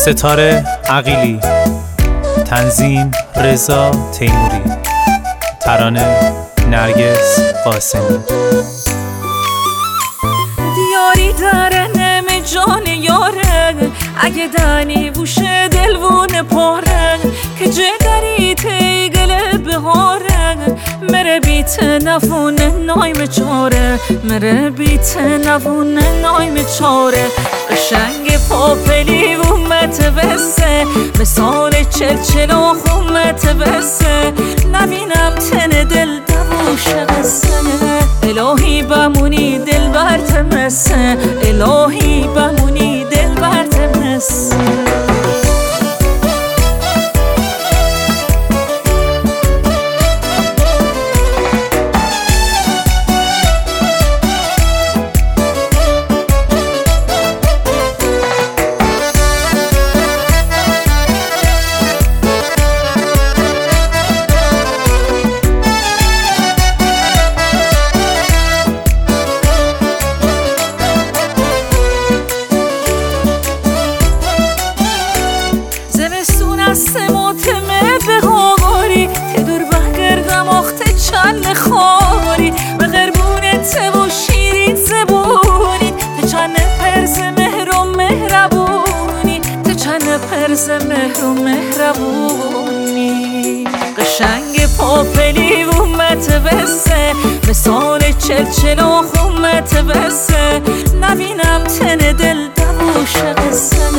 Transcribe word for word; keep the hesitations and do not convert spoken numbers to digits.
ستاره عقیلی، تنظیم رضا تیموری، ترانه نرگس قاسمی. دیاری داره نمی جان یاره، اگه دانی بوشه دلوون پاره، که جگری تیگل بهاره، مره بیت نفون نایم چاره، مره بیت نفون نایم چاره. قشنگ پاپلی اومت بسه، مثال چلچل و خومت بسه، نبینم تن دل دوش قصه. الهی بمونی دل برت مسه، الهی بمونی دل برت مسه. سموتمه به هاواری تدور بگردم آخته چند خواری، به غربونت و شیرین زبونی، ته چند پرز مهر و مهربونی، ته چند پرز مهر و مهربونی. قشنگ پاپلی اومت بسه، مثال چلچل و خومت بسه، نبینم تن دل دوش قصه.